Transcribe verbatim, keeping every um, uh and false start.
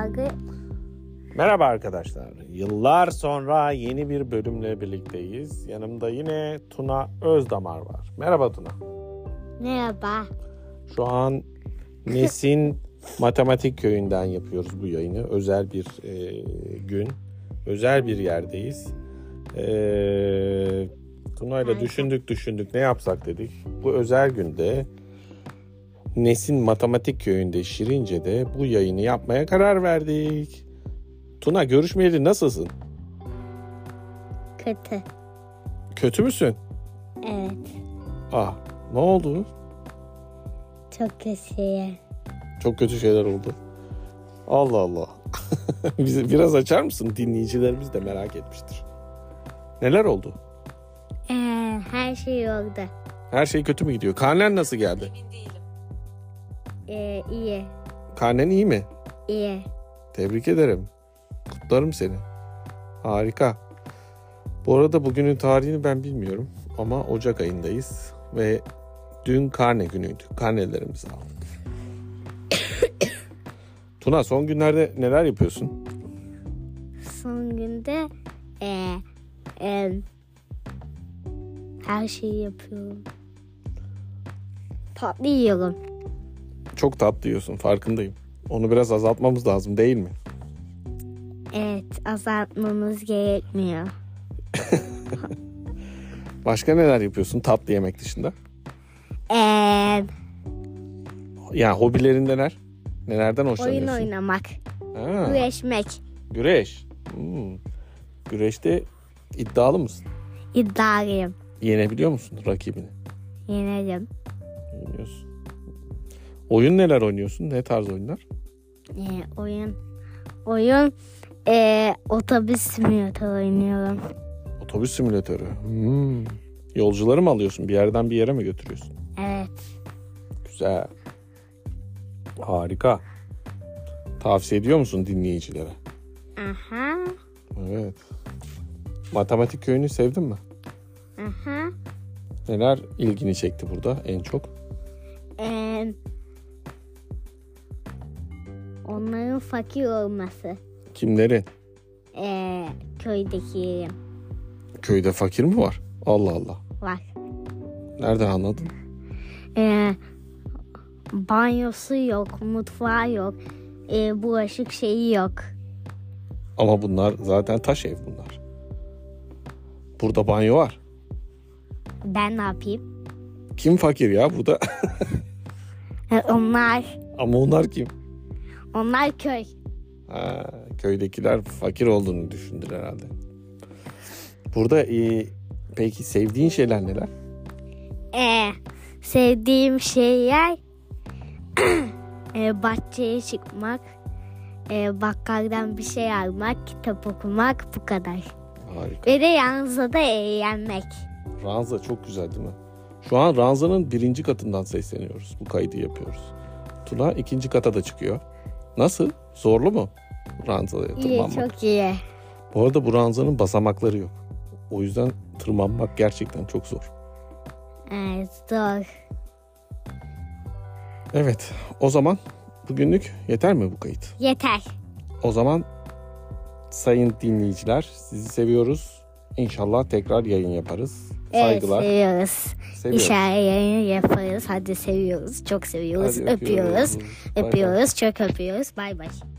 Abi. Merhaba arkadaşlar. Yıllar sonra yeni bir bölümle birlikteyiz. Yanımda yine Tuna Özdamar var. Merhaba Tuna. Merhaba. Şu an Nesin Matematik Köyü'nden yapıyoruz bu yayını. Özel bir e, gün. Özel bir yerdeyiz. E, Tuna ile düşündük düşündük ne yapsak dedik. Bu özel günde Nesin Matematik Köyü'nde Şirince'de bu yayını yapmaya karar verdik. Tuna, görüşmeyeli nasılsın? Kötü. Kötü müsün? Evet. Ah, ne oldu? Çok kötü. Çok kötü şeyler oldu. Allah Allah. Bize biraz açar mısın? Dinleyicilerimiz de merak etmiştir. Neler oldu? Ee, her şey oldu. Her şey kötü mü gidiyor? Karnen nasıl geldi? Emin değilim. Ee, iyi. Karnen iyi mi? İyi. Tebrik ederim. Kutlarım seni. Harika. Bu arada bugünün tarihini ben bilmiyorum. Ama Ocak ayındayız. Ve dün karne günüydü. Karnelerimizi aldık. Tuna, son günlerde neler yapıyorsun? Son günde ee, ee, her şeyi yapıyorum. Tatlı yiyorum. Çok tatlı yiyorsun, farkındayım. Onu biraz azaltmamız lazım değil mi? Evet, azaltmamız gerekmiyor. Başka neler yapıyorsun tatlı yemek dışında? Ee, Yani hobilerin neler? Nelerden oyun hoşlanıyorsun? oynamak. Ha, Güreşmek. güreş. Hmm. Güreşte iddialı mısın? İddialıyım. Yenebiliyor musun rakibini? Yenerim. Yeniyorsun. Oyun neler oynuyorsun? Ne tarz oyunlar? Ee, oyun oyun ee, otobüs simülatör oynuyorum. Otobüs simülatörü. Hmm. Yolcuları mı alıyorsun? Bir yerden bir yere mi götürüyorsun? Evet. Güzel. Harika. Tavsiye ediyor musun dinleyicilere? Aha. Evet. Matematik köyünü sevdin mi? Aha. Neler ilgini çekti burada en çok? Ee, onların fakir olması. Kimlerin? Ee, köydekilerin Köyde fakir mi var? Allah Allah. var. Nereden anladın? Ee, banyosu yok, mutfağı yok, ee, bulaşık şeyi yok. Ama bunlar zaten taş ev bunlar. Burada banyo var. Ben ne yapayım? Kim fakir ya burada? Ee, onlar, Ama onlar kim? onlar köy. Ha, köydekiler fakir olduğunu düşündüler herhalde. Burada e, peki sevdiğin şeyler neler? Ee, sevdiğim şeyler ee, bahçeye çıkmak, ee, bakkaldan bir şey almak, kitap okumak, bu kadar. Harika. Ve de yalnız da eğlenmek. Ranza çok güzel değil mi? Şu an Ranza'nın birinci katından sesleniyoruz. Bu kaydı yapıyoruz. Tuna ikinci kata da çıkıyor. Nasıl? Zorlu mu? Ranza'ya İyi, tırmanmak. çok iyi. Bu arada bu ranzanın basamakları yok. O yüzden tırmanmak gerçekten çok zor. Evet, zor. Evet, o zaman bugünlük yeter mi bu kayıt? Yeter. O zaman sayın dinleyiciler, sizi seviyoruz. İnşallah tekrar yayın yaparız. Saygılar. Evet, seviyoruz. Seviyoruz. İnşallah yayın yaparız. Hadi seviyoruz. Çok seviyoruz. Hadi öpüyoruz. öpüyoruz. Bay bay. Öpüyoruz. Çok öpüyoruz. Bay bay.